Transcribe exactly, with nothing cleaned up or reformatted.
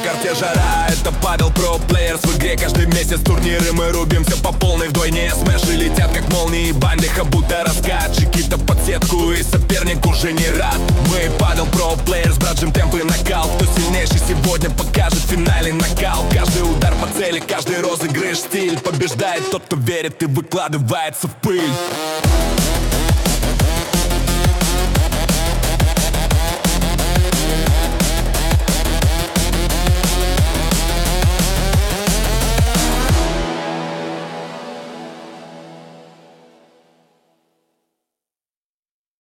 карте жара. Это Павел Про Плеерс. В игре каждый месяц турниры. Мы рубимся по полной вдвойне. Смеши летят как молнии, банлиха будто раскат. Чикита под сетку и соперник уже не рад. Мы Павел Про Плеерс, браджим темпы накал. Кто сильнейший сегодня покажет финальный накал. Каждый удар по цели, каждый розыгрыш стиль. Побеждает тот, кто верит и выкладывается в пыль.